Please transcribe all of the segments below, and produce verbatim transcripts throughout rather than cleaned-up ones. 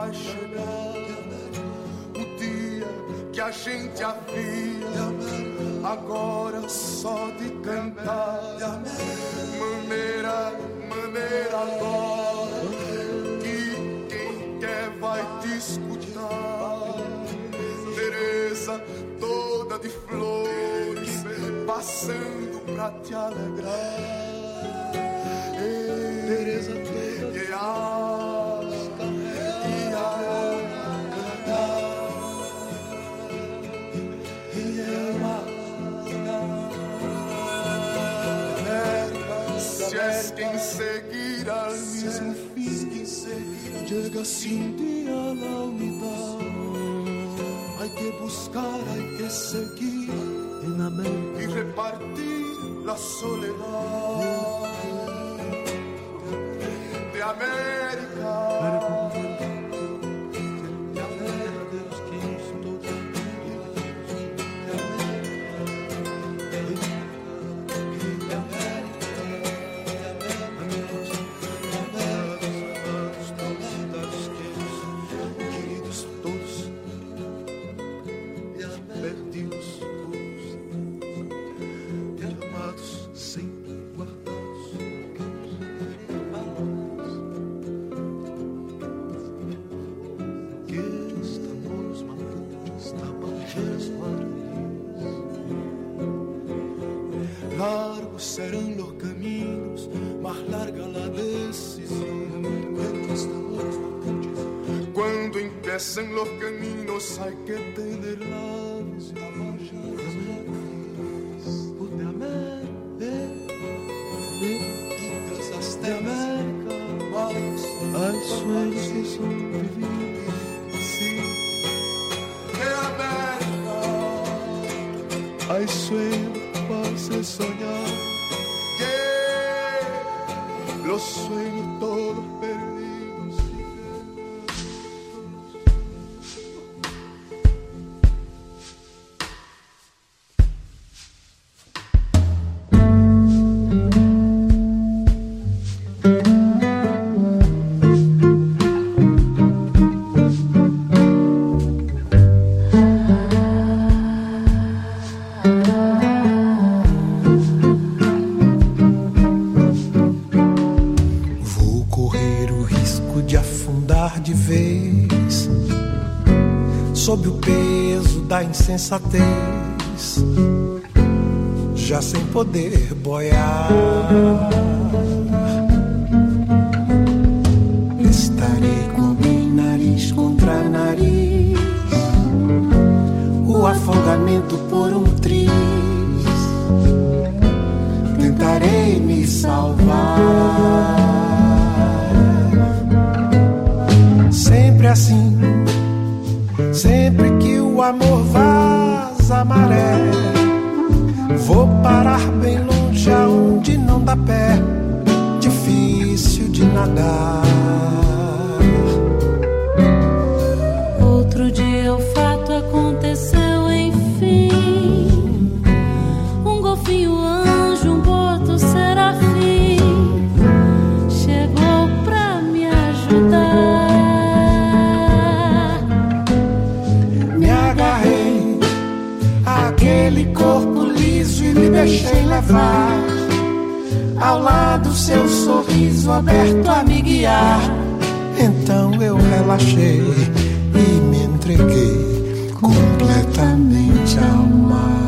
vai chegar o dia que a gente havia agora só de cantar. Maneira, maneira agora que quem quer vai te escutar. Teresa toda de flores passando pra te alegrar. Teresa toda de flores se és quem seguir al mismo fin, llega sin día la unidad. Hay que buscar, hay que seguir en América y repartir la soledad de América. Largos serán los caminos, más larga la decisión. Cuando empiecen los caminos hay que tener la visión. De América, de América, hay sueños que son vividos. Sí, de América, hay sueños para soñar, que los sueños todos perdidos. Sob o peso da insensatez, já sem poder boiar, estarei com bem nariz contra nariz, o afogamento por um triz, tentarei me salvar, sempre assim. Sempre que o amor vaza a maré, vou parar bem longe aonde não dá pé, difícil de nadar. Outro dia o fato aconteceu, enfim. Um golfinho anjo, um boto serafim chegou pra me ajudar. Aquele corpo liso e me deixei levar, ao lado seu sorriso aberto a me guiar. Então eu relaxei e me entreguei completamente ao mar.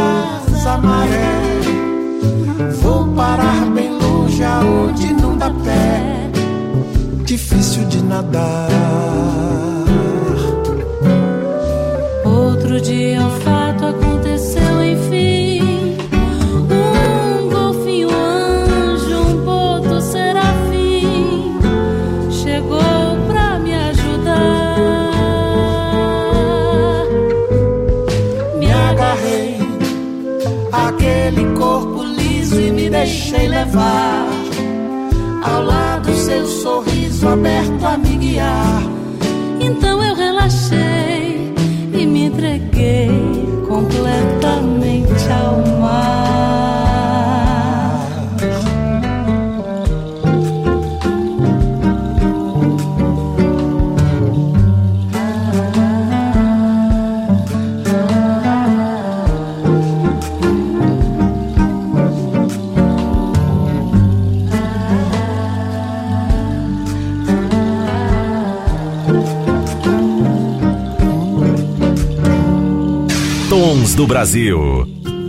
traz a maré. Vou parar bem longe aonde não dá pé, difícil de nadar. Outro dia o fato aconteceu, enfim. Um golfinho anjo, um boto serafim chegou pra me ajudar. Me agarrei àquele corpo liso e me deixei levar, ao lado seu sorriso aberto a me guiar. Então eu relaxei e me entreguei completamente ao mar. Tons do Brasil.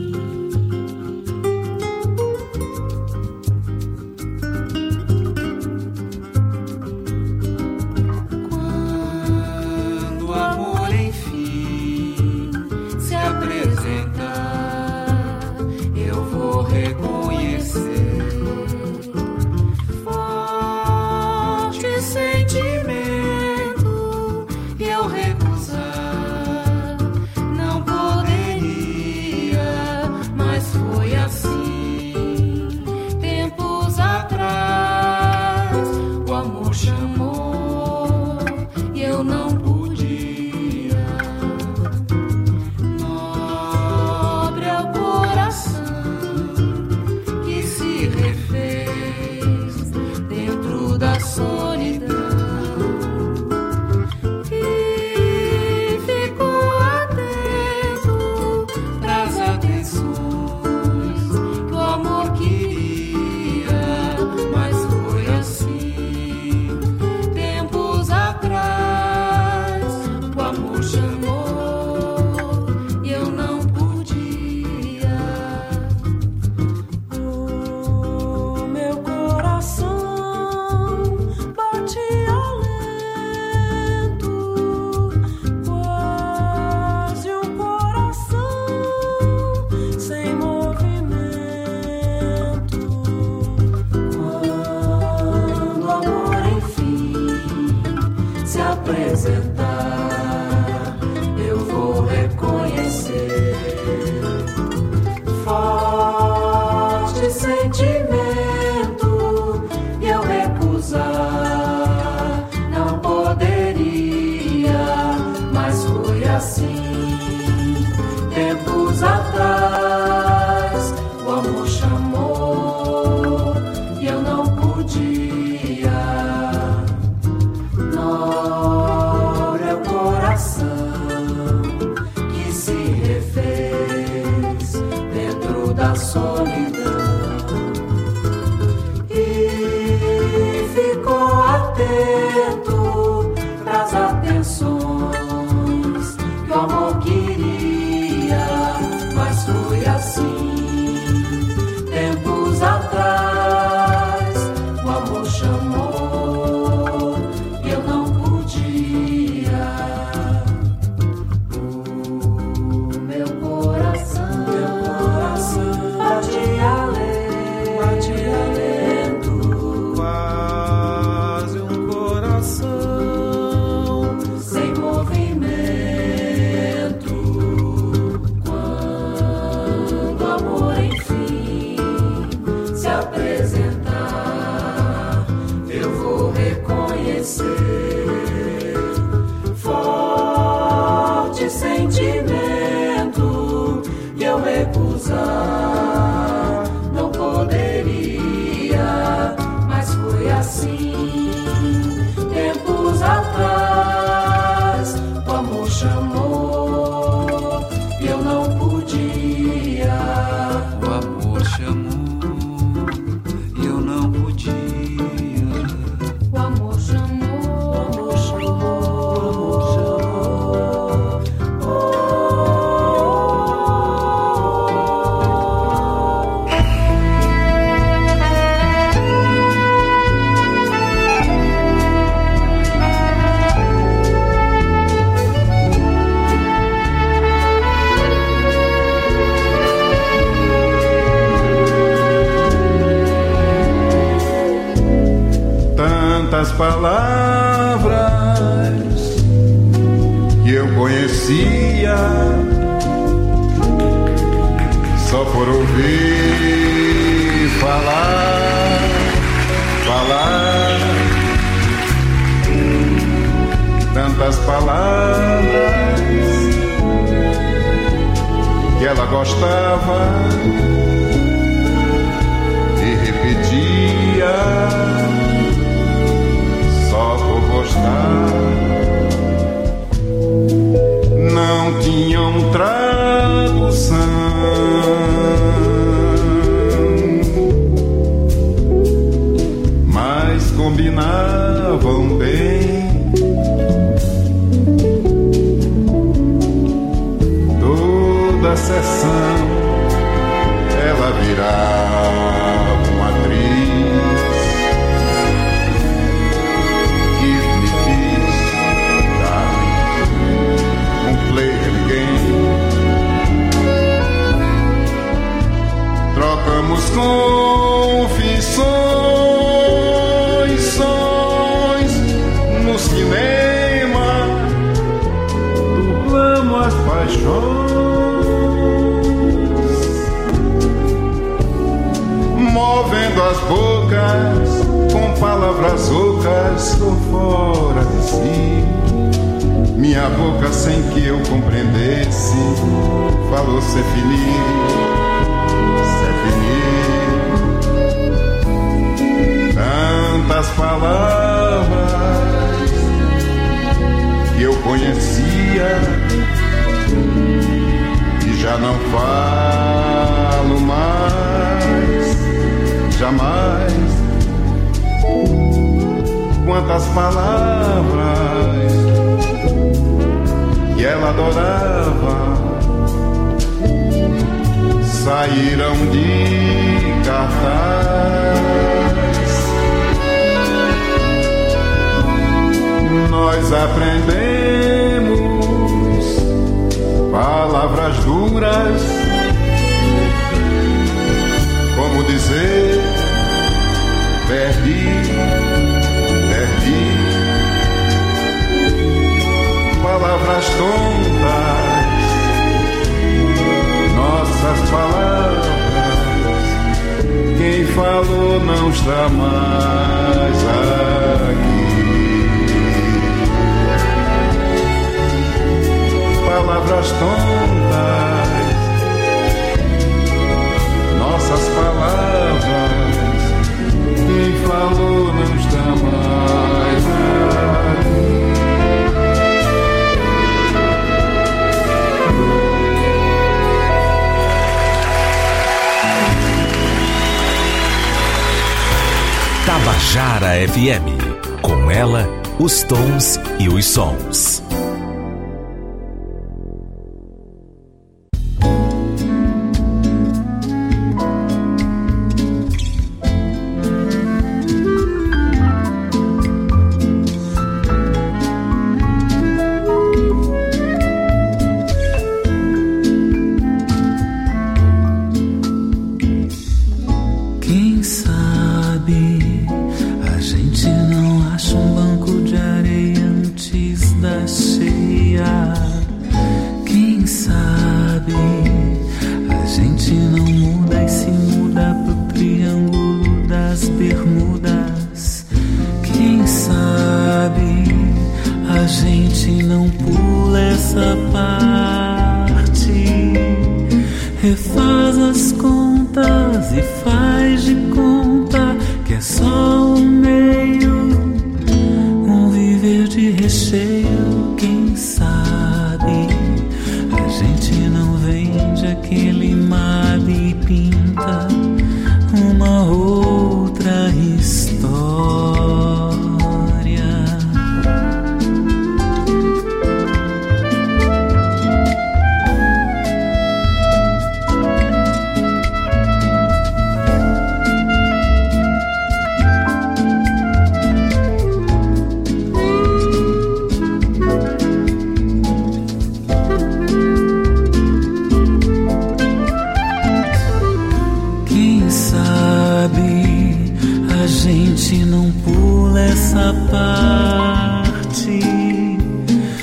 Quando o amor enfim se apresentar, eu vou reconhecer forte sentimento e eu recusar. Foi assim, tempos atrás, o amor chamou e eu não podia. Nobre é o coração que se refez dentro da solidão e ficou atento pras atenções. Eu vou reconhecer forte sentimento e eu recusar. Não poderia, mas foi assim. Tempos atrás, o amor chamou e eu não podia. Que se refez dentro da solidão e ficou atento pras atenções que o amor queria, mas foi assim. Tempos atrás, o amor chamou e eu não podia. Forte sentimento e eu recusar. Não poderia, mas foi assim. Tempos atrás, o amor chamou e eu não podia. O amor chamou e eu não podia. O amor chamou, o amor chamou, o amor chamou. só por ouvir falar, falar, tantas palavras que ela gostava e repetia só por gostar. Não tinham tradução, mas combinavam bem. Toda sessão ela virava uma atriz. Give me kiss, darling, won't play again. Trocamos confissões, sons no cinema, dublamos as paixões, movendo as bocas com palavras ocas por fora de si. Minha boca, sem que eu compreendesse, falou c'est fini, c'est fini. Tantas palavras que eu conhecia e já não falo mais, jamais. Quantas palavras que ela adorava saíram de cartaz. Nós aprendemos palavras duras, como dizer perdi, perdi. Palavras tontas, nossas palavras, quem falou não está mais aqui. Palavras tontas, nossas palavras, quem falou não está mais aqui. Tabajara F M, com ela, os tons e os sons.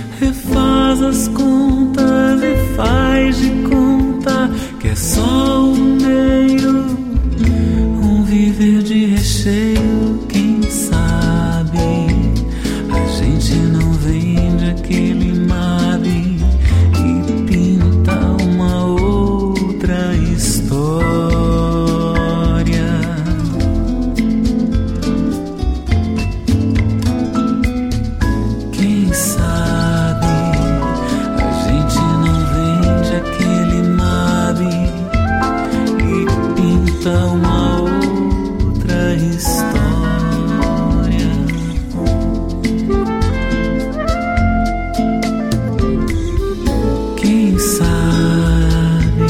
Refaz as contas e faz de conta que é só o conta uma outra história. Quem sabe?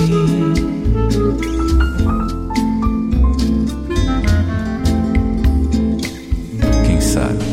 Quem sabe?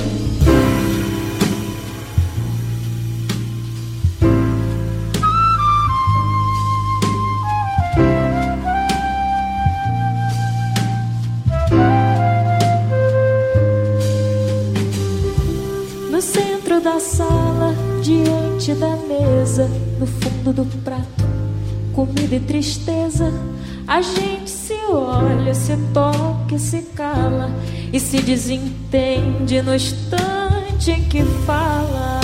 Da sala, diante da mesa, no fundo do prato, comida e tristeza. A gente se olha, se toca e se cala e se desentende no instante em que fala.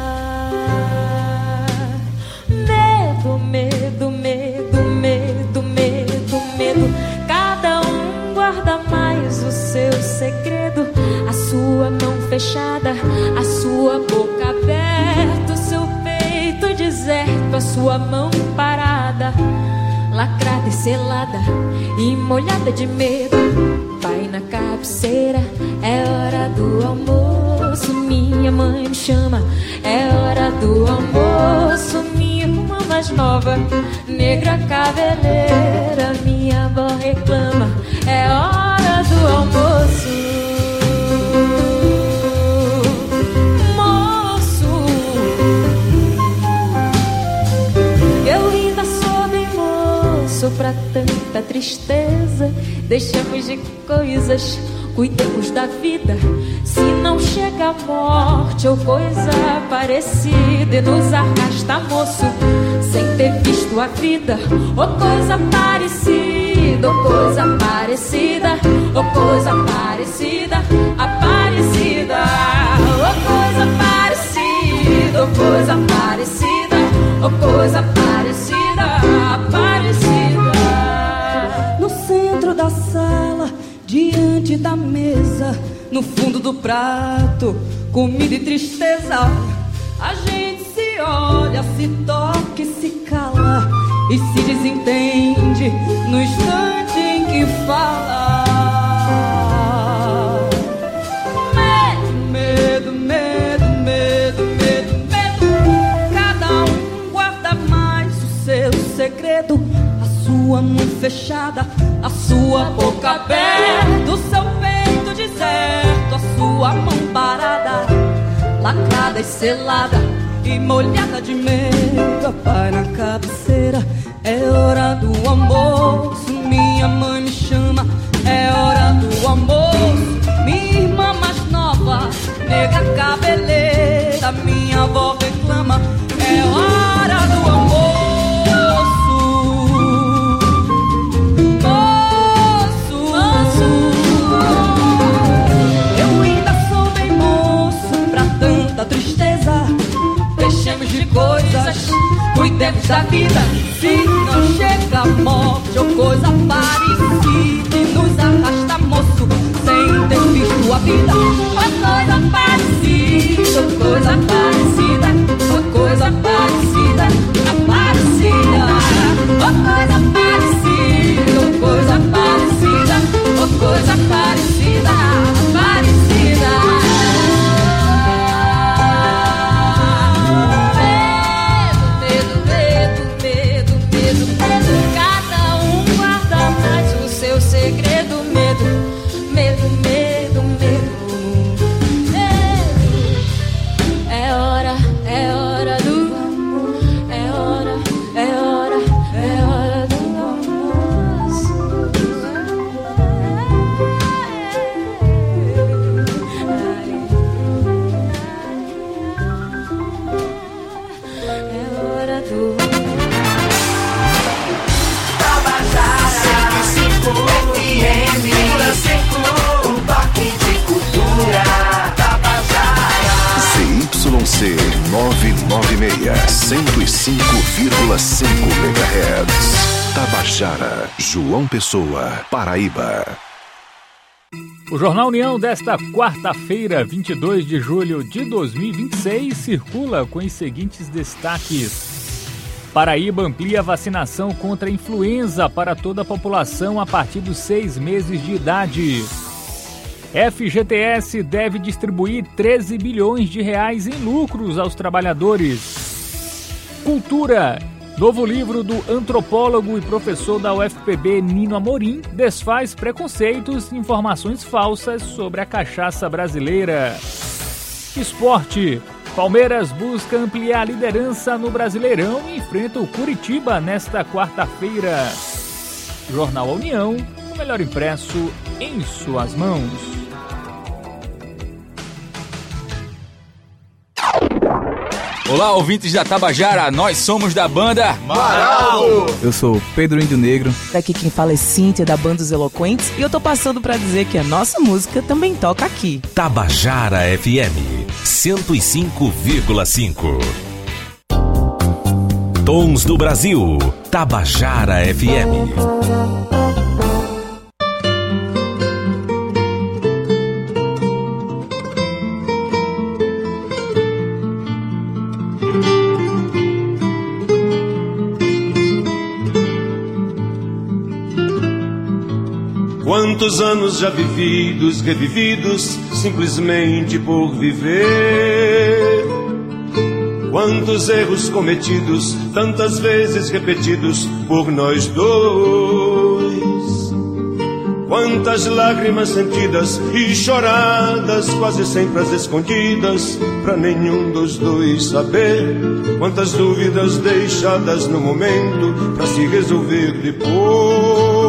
Medo, medo, medo, medo, medo, medo. Cada um guarda mais o seu segredo. A sua mão fechada, a sua boca aberta, o seu peito deserto, a sua mão parada, lacrada e selada e molhada de medo. Pai na cabeceira, é hora do almoço. Minha mãe me chama, é hora do almoço. Minha irmã mais nova, negra cabeleira, minha avó reclama, é hora do almoço. Pra tanta tristeza, deixamos de coisas, cuidemos da vida. Se não chega a morte ou coisa parecida e nos arrasta, moço, sem ter visto a vida, ou coisa parecida, ou coisa parecida, ou coisa parecida, aparecida, ou coisa parecida, ou coisa parecida, ou coisa parecida, aparecida. No centro da sala, diante da mesa, no fundo do prato, comida e tristeza. A gente se olha, se toca e se cala e se desentende no instante em que fala. Medo, medo, medo, medo, medo. Cada um guarda mais o seu segredo. Sua mão fechada, a sua boca aberta, o seu peito deserto, a sua mão parada, lacrada e selada e molhada de medo. Pai na cabeceira, é hora do almoço. Minha mãe me chama, é hora do almoço. Minha irmã mais nova, negra cabeleira, minha avó reclama, é hora do almoço. Tristeza, deixemos de coisas, cuidemos da vida. Se não chega a morte ou coisa parecida e nos arrasta, moço, sem ter visto a vida. Uma coisa parecida, coisa parecida, uma coisa parecida, aparecida. Uma coisa parecida, coisa parecida, uma coisa parecida, aparecida. Segredo, medo, medo, medo, medo, medo. É hora, é hora do amor. É hora, é hora, é hora do almoço. É hora do Z Y C novecentos e noventa e seis, cento e cinco vírgula cinco megahertz. Tabajara, João Pessoa, Paraíba. O Jornal União desta quarta-feira, vinte e dois de julho de dois mil e vinte e seis, circula com os seguintes destaques. Paraíba amplia a vacinação contra a influenza para toda a população a partir dos seis meses de idade. F G T S deve distribuir treze bilhões de reais em lucros aos trabalhadores. Cultura. Novo livro do antropólogo e professor da U F P B Nino Amorim desfaz preconceitos e informações falsas sobre a cachaça brasileira. Esporte. Palmeiras busca ampliar a liderança no Brasileirão e enfrenta o Curitiba nesta quarta-feira. Jornal A União, o melhor impresso em suas mãos. Olá, ouvintes da Tabajara, nós somos da banda Maraldo. Eu sou Pedro Índio Negro. Daqui quem fala é Cíntia, da Banda dos Eloquentes, e eu tô passando pra dizer que a nossa música também toca aqui. Tabajara F M, cento e cinco vírgula cinco. Tons do Brasil, Tabajara F M. Quantos anos já vividos, revividos, simplesmente por viver. Quantos erros cometidos, tantas vezes repetidos por nós dois. Quantas lágrimas sentidas e choradas, quase sempre às escondidas, pra nenhum dos dois saber. Quantas dúvidas deixadas no momento, pra se resolver depois.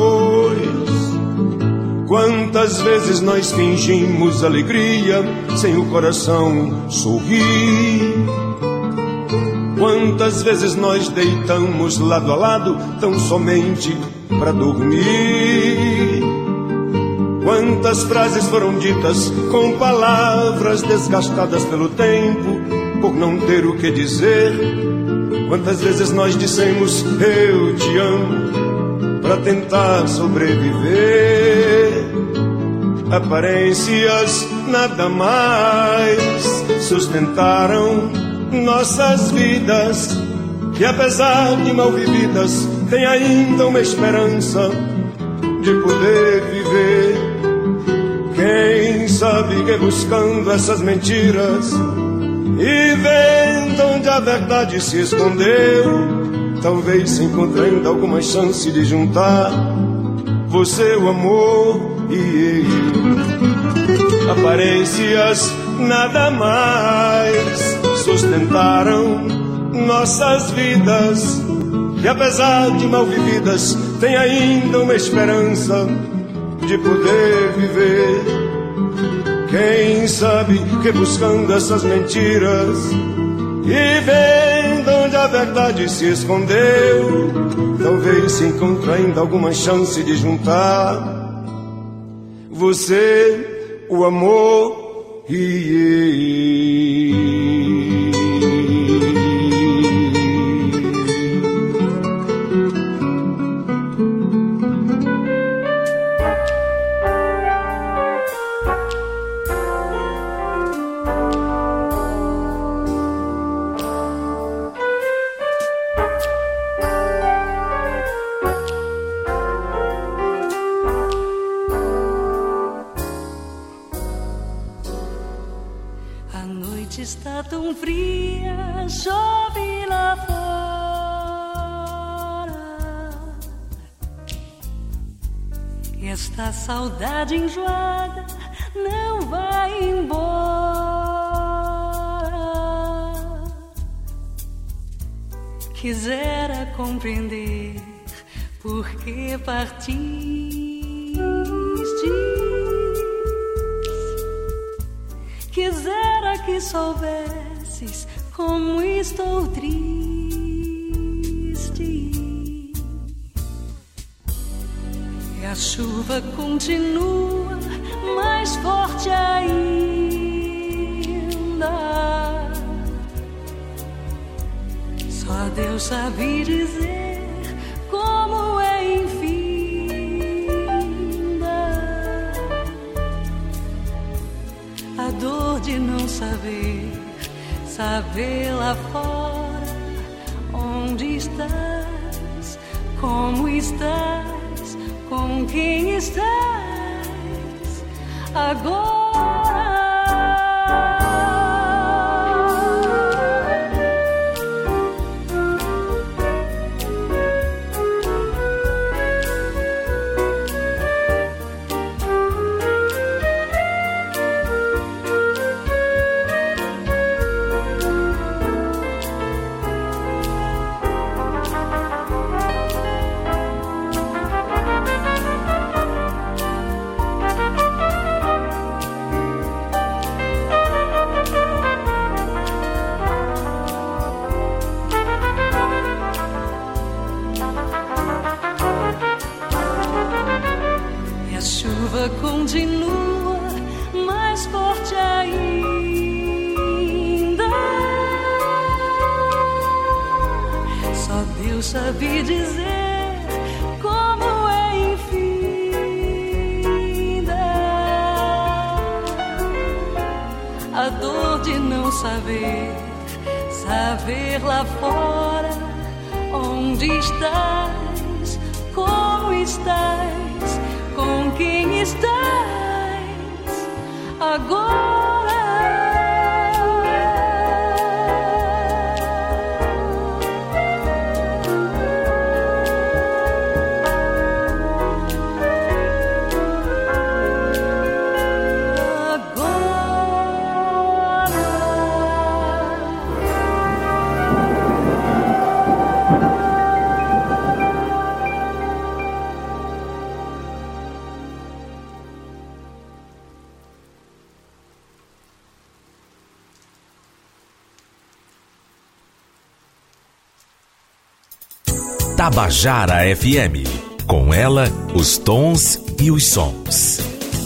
Quantas vezes nós fingimos alegria sem o coração sorrir. Quantas vezes nós deitamos lado a lado tão somente pra dormir. Quantas frases foram ditas com palavras desgastadas pelo tempo por não ter o que dizer. Quantas vezes nós dissemos eu te amo pra tentar sobreviver. Aparências nada mais sustentaram nossas vidas, que apesar de mal vividas tem ainda uma esperança de poder viver. Quem sabe que buscando essas mentiras e vendo onde a verdade se escondeu, talvez se encontrando alguma chance de juntar você, o amor e eu. Aparências nada mais sustentaram nossas vidas, que apesar de mal vividas tem ainda uma esperança de poder viver. Quem sabe que buscando essas mentiras e vendo onde a verdade se escondeu, talvez se encontre ainda alguma chance de juntar você, o amor e eu. Está tão fria, chove lá fora. Esta saudade enjoada não vai embora. Quisera compreender por que partiste. Quisera que soubesses como estou triste. E a chuva continua mais forte ainda. Só Deus sabe dizer como é infinda. A dor de não saber, saber lá fora onde está estás? Como estás? Com quem estás agora? Continua mais forte ainda. Só Deus sabe dizer como é infinda a dor de não saber, saber lá fora onde estás, como estás. Com quem estás agora? Tabajara F M. Com ela, os tons e os sons.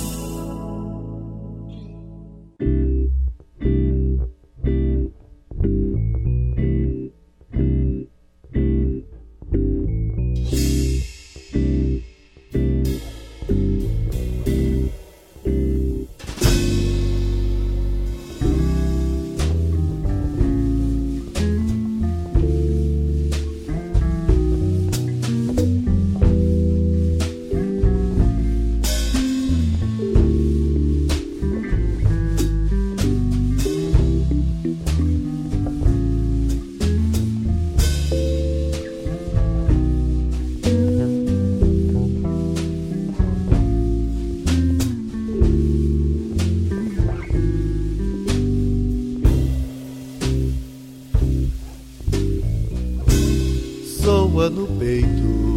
Soa no peito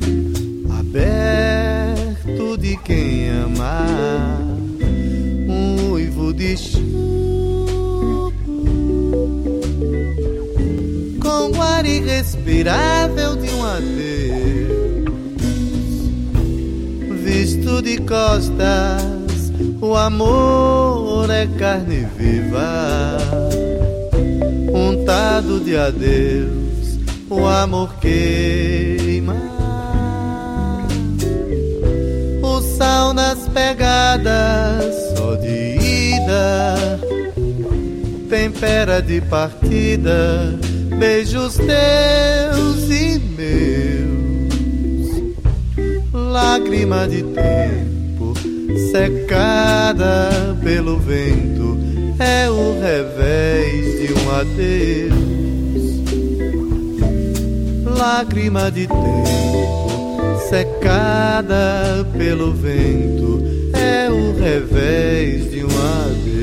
aberto de quem ama, um uivo de chuva com o ar irrespirável de um adeus. Visto de costas, o amor é carne viva, untado de adeus. O amor queima, o sal nas pegadas, só de ida, tempera de partida, beijos teus e meus, lágrima de tempo, secada pelo vento, é o revés de um adeus. Lágrima de tempo, secada pelo vento, é o revés de um adeus.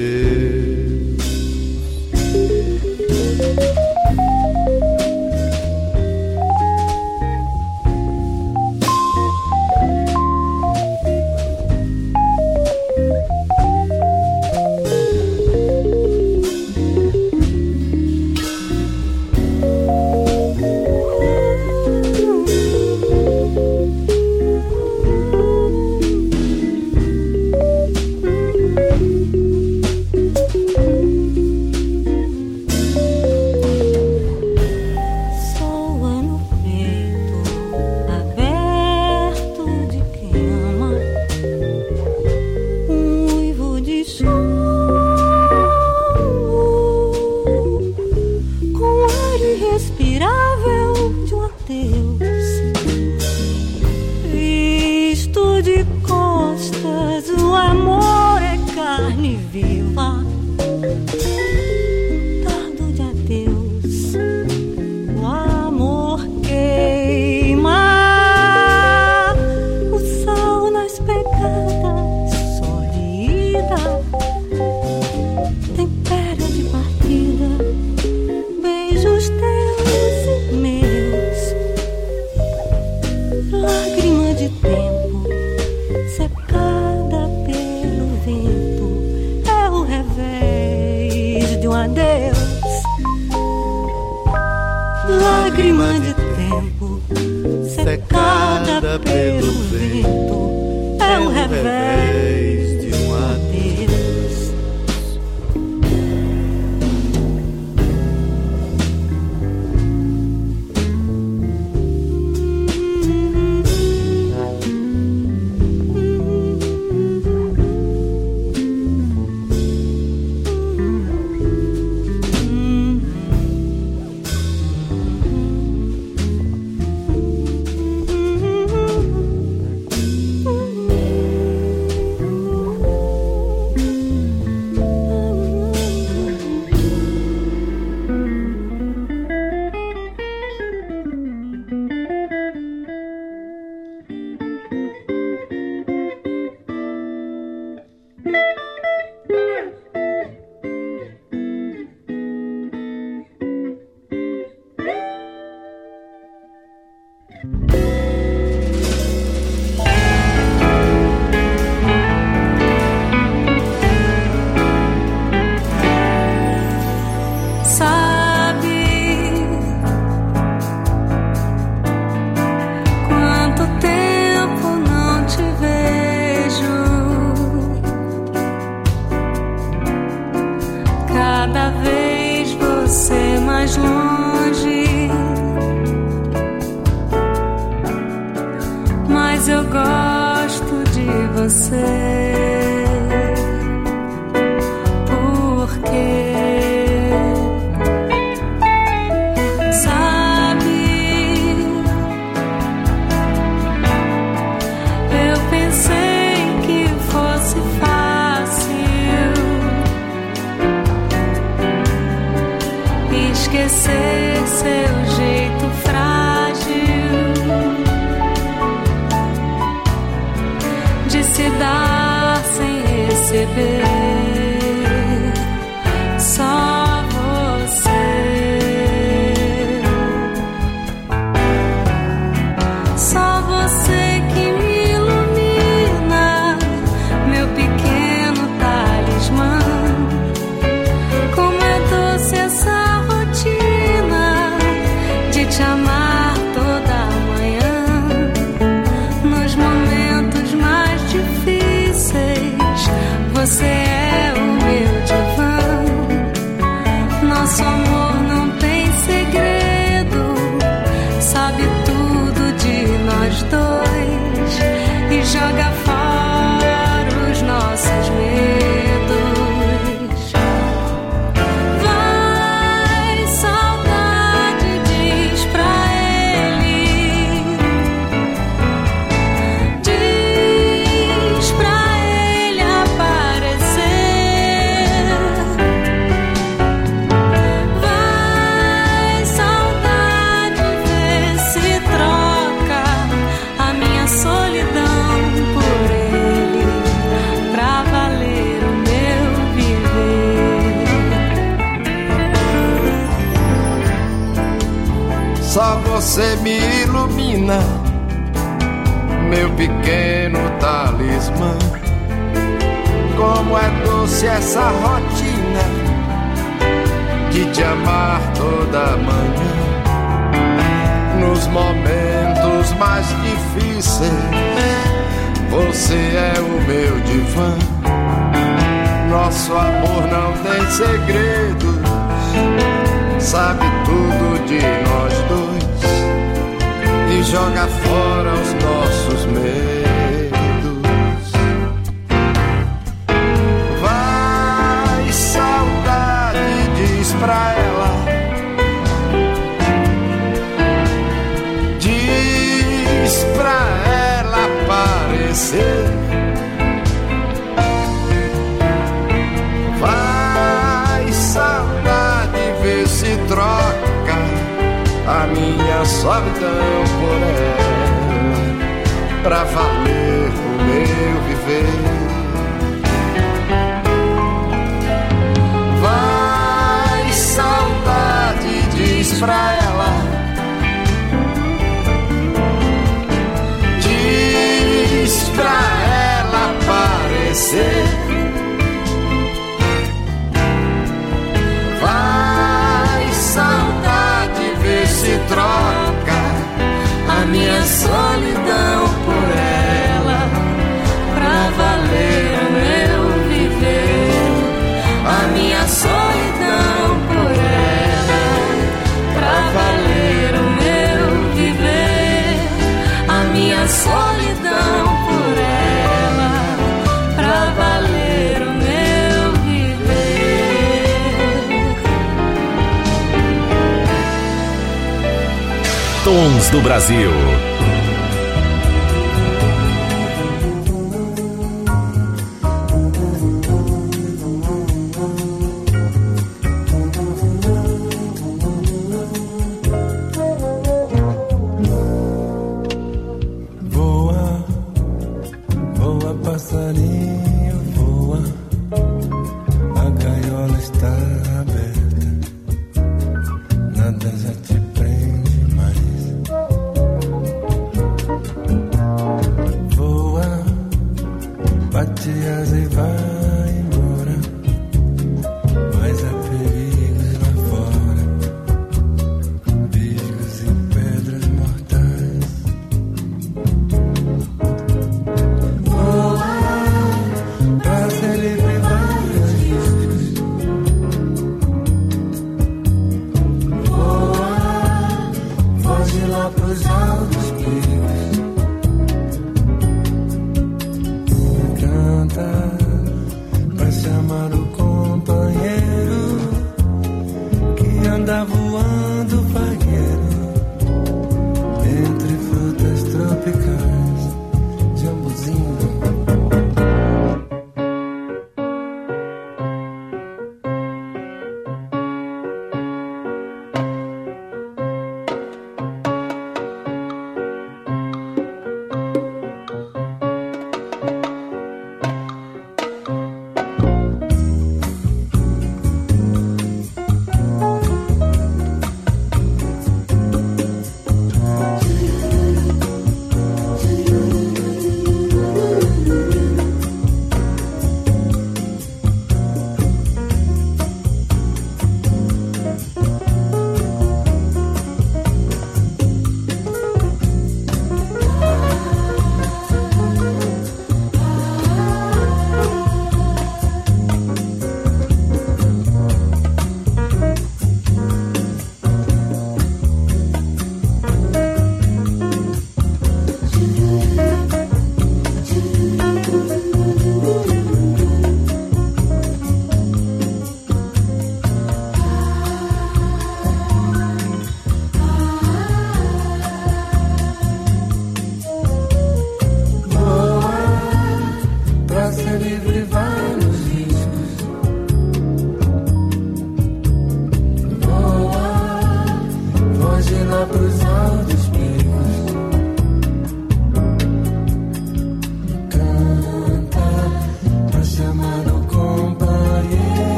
de costas, o amor é carne viva. Um tardo de adeus, o amor queima. O sol nas pegadas, solida. Tempera de partida, beijos teus e meus. Lágrima de tempo, secada pelo vento, é o revés de um adeus. Lágrima de tempo, secada pelo vento, é o revés de um adeus. Você me ilumina, meu pequeno talismã. Como é doce essa rotina de te amar toda manhã. Nos momentos mais difíceis, você é o meu divã. Nosso amor não tem segredos, sabe tudo de nós dois e joga fora os nossos medos. Vai, saudade, diz pra ela, diz pra ela aparecer. aparecer. Vai, saudade, vê se troca a minha solidão por ela, pra valer o meu viver. Vai, saudade, diz pra ela, diz pra ela aparecer. Vai, saudade, vê se troca a minha solidão por ela, pra valer o meu viver. A minha solidão por ela, pra valer o meu viver. A minha solidão por ela, pra valer o meu viver. Tons do Brasil.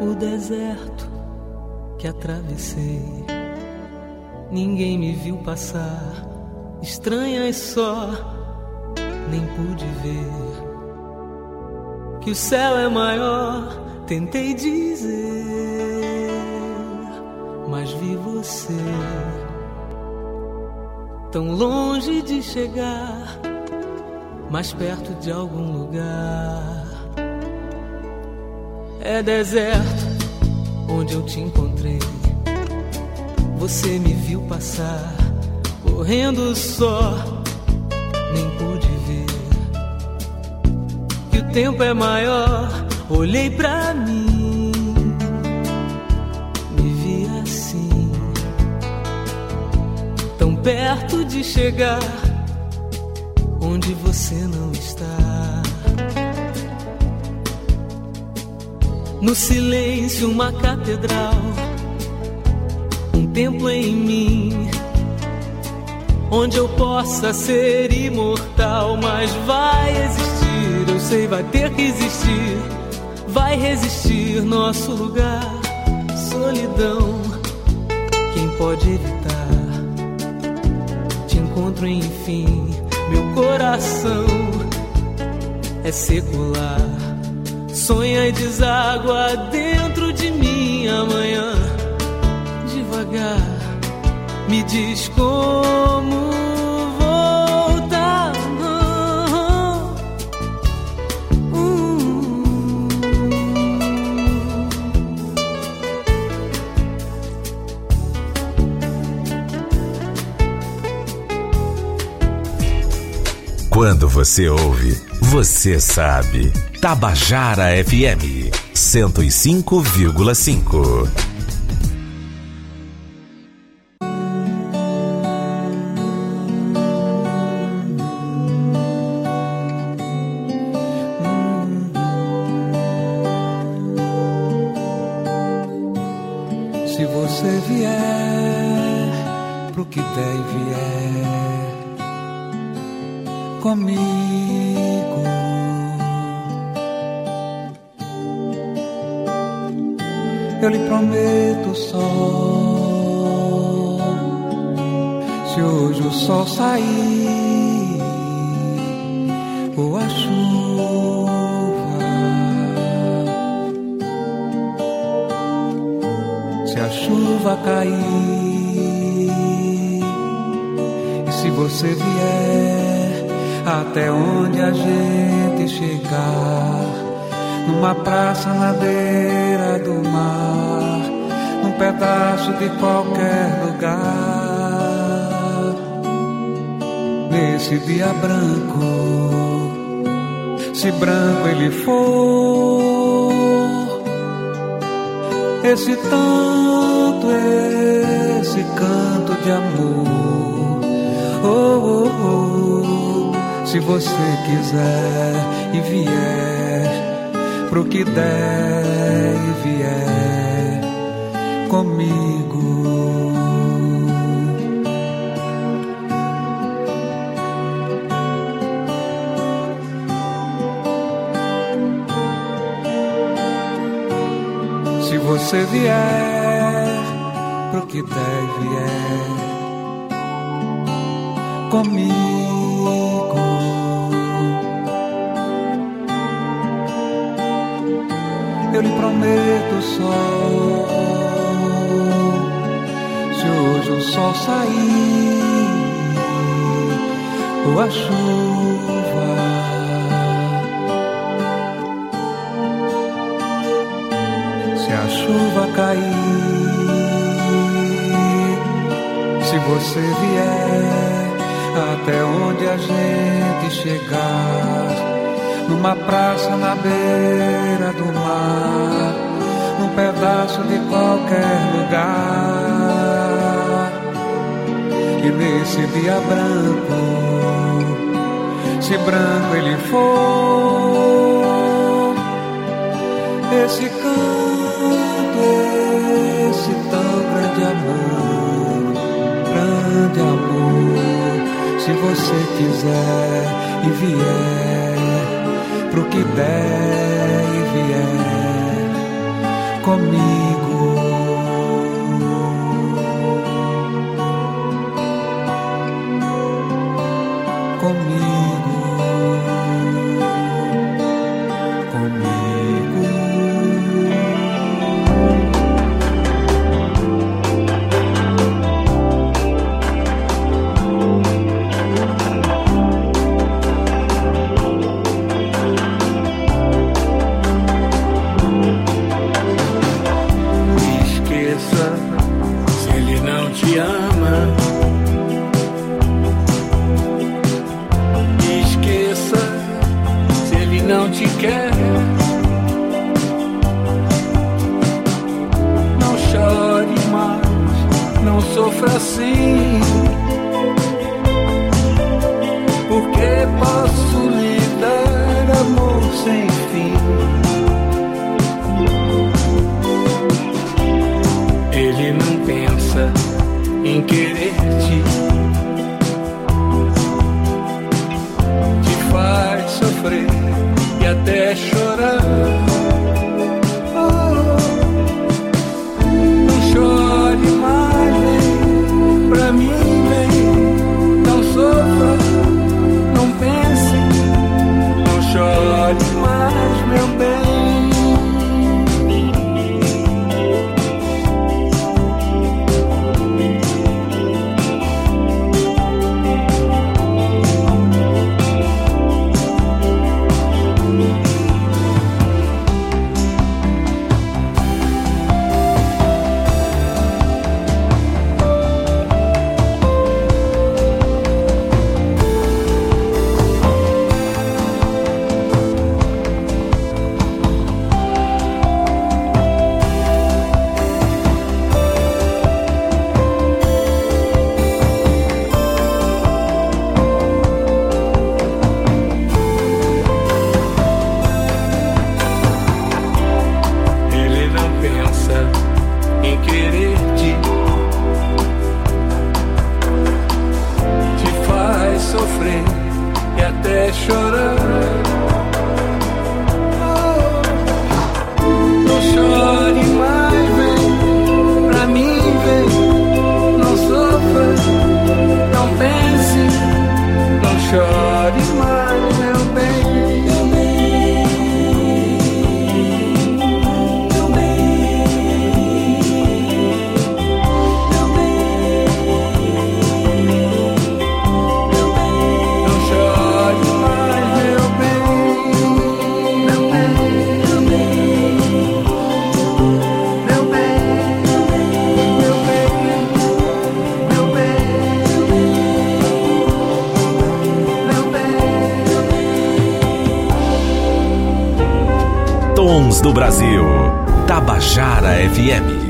o deserto que atravessei. Ninguém me viu passar, estranhas só, nem pude ver que o céu é maior. Tentei dizer, mas vi você tão longe de chegar, mais perto de algum lugar. É deserto onde eu te encontrei. Você me viu passar, correndo só, nem pude ver que o tempo é maior. Olhei pra mim, me vi assim, tão perto de chegar onde você não está. No silêncio, uma catedral, um templo em mim, onde eu possa ser imortal. Mas vai existir, eu sei, vai ter que existir, vai resistir nosso lugar. Solidão, quem pode evitar? Te encontro enfim, meu coração é secular. Sonha e deságua dentro de mim amanhã. Devagar, me diz como voltar. Quando você ouve, você sabe. Tabajara F M cento e cinco vírgula cinco. Se você vier pro que der e vier comigo, eu lhe prometo o sol. Se hoje o sol sair ou a chuva, se a chuva cair e se você vier até onde a gente chegar, numa praça na beira do mar, num pedaço de qualquer lugar, nesse dia branco, se branco ele for, esse tanto, esse canto de amor, oh, oh, oh, se você quiser e vier pro que der e vier comigo. Se você vier pro que der e vier comigo, eu lhe prometo o sol. Se hoje o sol sair ou a chuva, se a chuva cair, se você vier até onde a gente chegar, numa praça na beira do mar, num pedaço de qualquer lugar, e nesse dia branco, se branco ele for, esse canto, esse tão grande amor, grande amor, se você quiser e vier pro que der e vier comigo. Comigo, comigo. Esqueça se ele não te ama. Não te quer. Não chore mais, não sofra assim, porque posso lhe dar amor sem fim. Ele não pensa em querer-te, te faz sofrer e até chorar. Oh, não chore mais, vem pra mim, vem. Não sofra, não pense, não chore mais, meu bem. Do Brasil, Tabajara F M.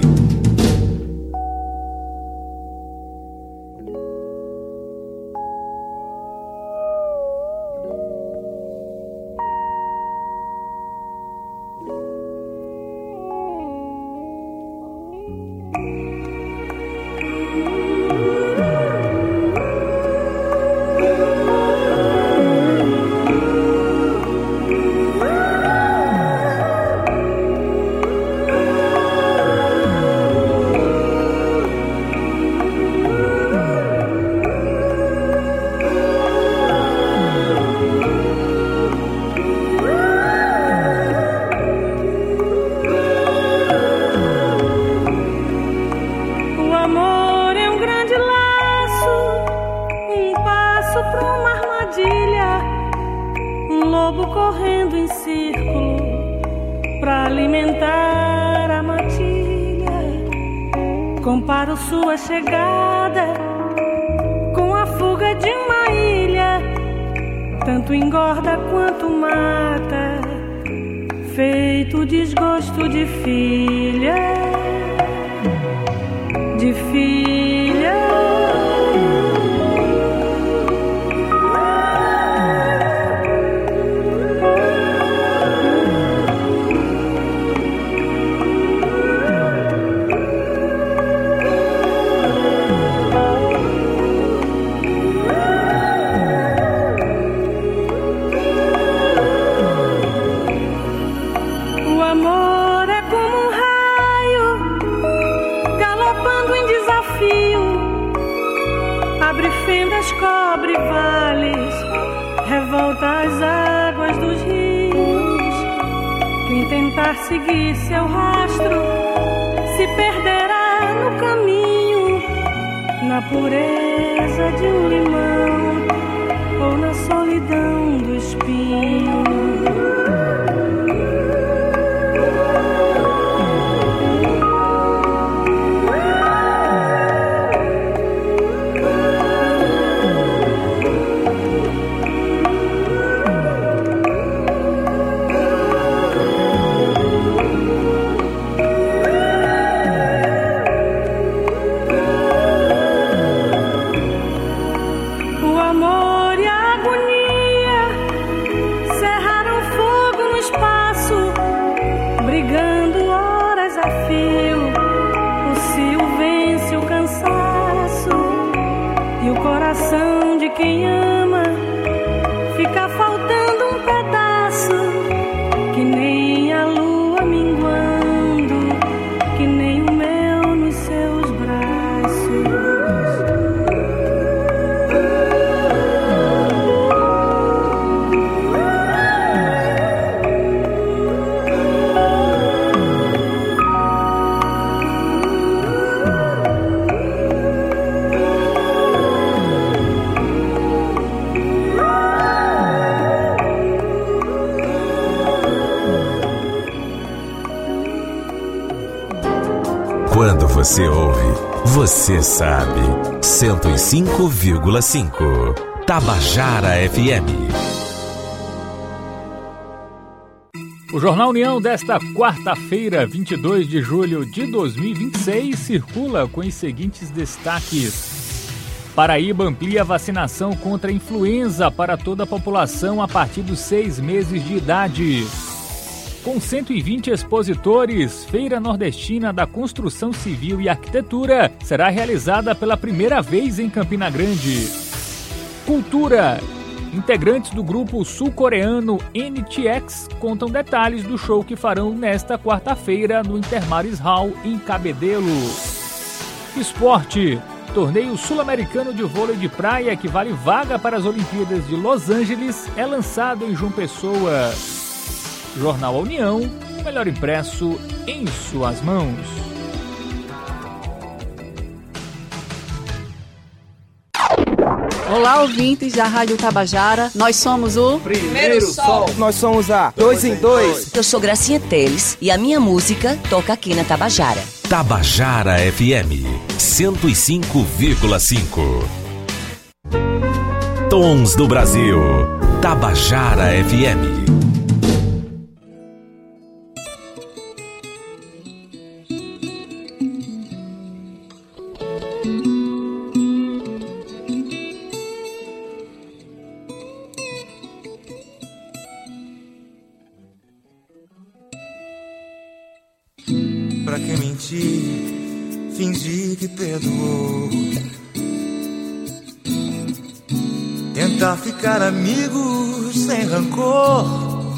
Comparo sua chegada com a fuga de uma ilha, tanto engorda quanto mata, feito desgosto de filha, de filha. O amor é como um raio abre fendas, cobre vales, revolta as águas dos rios. Quem tentar seguir seu rastro se perderá no caminho, na pureza de um limão ou na solidão do espinho. Quem ama, fica faltando um pedaço, que nem a lua minguando, que nem o mel nos seus braços. Quando você ouve, você sabe. cento e cinco vírgula cinco Tabajara F M. O Jornal União desta quarta-feira, vinte e dois de julho de dois mil e vinte e seis, circula com os seguintes destaques. Paraíba amplia a vacinação contra a influenza para toda a população a partir dos seis meses de idade. Com cento e vinte expositores, Feira Nordestina da Construção Civil e Arquitetura será realizada pela primeira vez em Campina Grande. Cultura. Integrantes do grupo sul-coreano N T X contam detalhes do show que farão nesta quarta-feira no Intermares Hall, em Cabedelo. Esporte. Torneio sul-americano de vôlei de praia que vale vaga para as Olimpíadas de Los Angeles é lançado em João Pessoa. Jornal A União, melhor impresso em suas mãos. Olá, ouvintes da Rádio Tabajara. Nós somos o Primeiro Sol. Nós somos a Dois em Dois. Eu sou Gracinha Teles e a minha música toca aqui na Tabajara. Tabajara F M cento e cinco vírgula cinco. Tons do Brasil. Tabajara F M. Pra que mentir, fingir que perdoou, tentar ficar amigos sem rancor.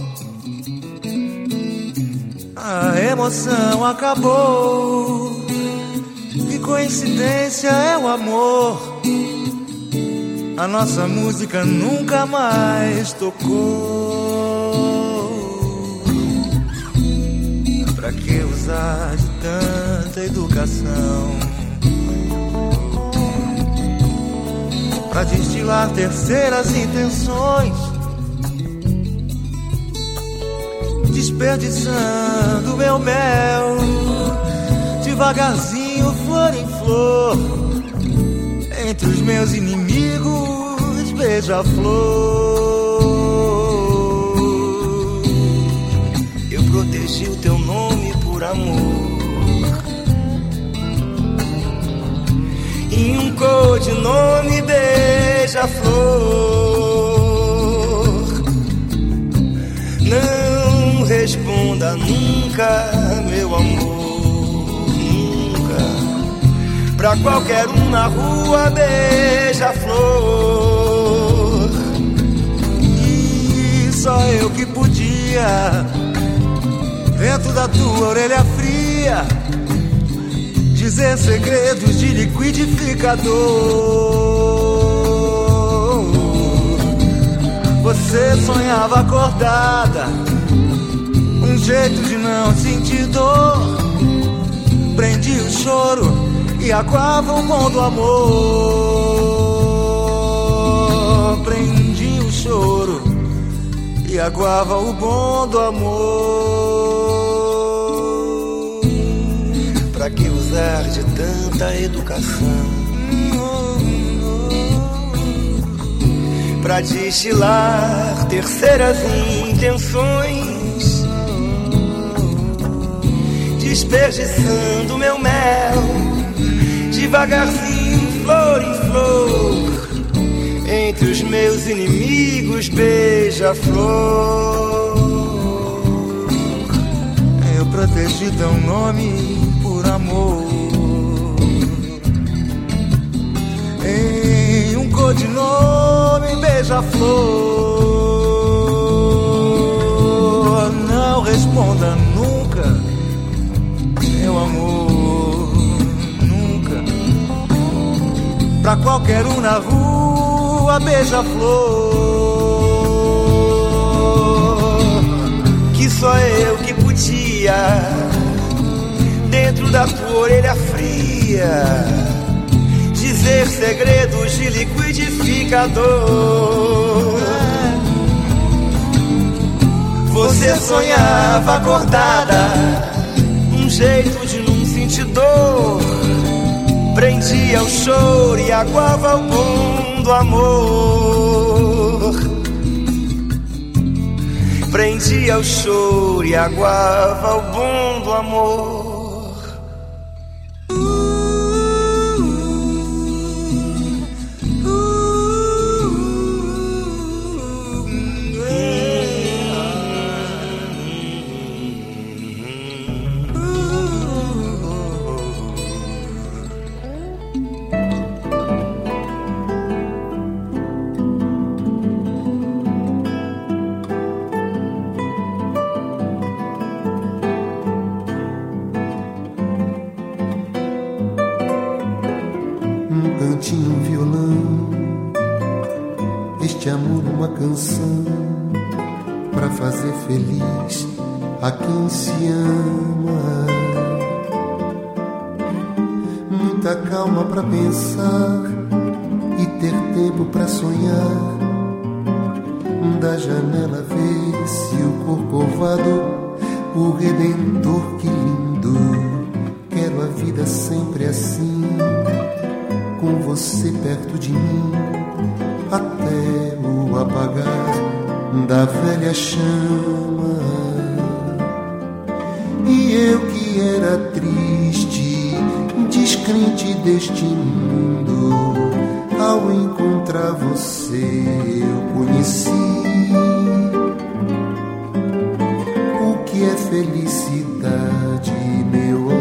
A emoção acabou, que coincidência é o amor. A nossa música nunca mais tocou. Pra que usar de tanta educação pra destilar terceiras intenções, desperdiçando meu mel devagarzinho, flor em flor, entre os meus inimigos, beija-flor. Eu protegi o teu nome por amor e um codinome, beija-flor. Não responda nunca, meu amor, nunca, pra qualquer um na rua, beija-flor. E só eu que podia, dentro da tua orelha fria, dizer segredos de liquidificador. Você sonhava acordada, um jeito de não sentir dor. Prendia o choro e aguava o bom do amor. Prendia o choro e aguava o bom do amor. Pra que usar de tanta educação? Pra destilar terceiras intenções, desperdiçando meu mel, devagarzinho, flor em flor, entre os meus inimigos, beija-flor. Eu protegi teu nome por amor, em um codinome, beija-flor. Não responda nunca, meu amor, nunca. Pra qualquer um na rua, beija-flor. Que só eu que podia, dentro da tua orelha fria, dizer segredos de liquidificador. Você sonhava acordada, um jeito de não sentir dor. Prendia o choro e aguava o bom do amor. Prendia o choro e aguava o bom do amor. Um violão, este amor uma canção pra fazer feliz a quem se ama. Muita calma pra pensar e ter tempo pra sonhar. Da janela vê-se o corcovado, o Redentor, que lindo. Quero a vida sempre assim, com você perto de mim, até o apagar da velha chama. E eu que era triste, descrente deste mundo, ao encontrar você eu conheci o que é felicidade, meu amor.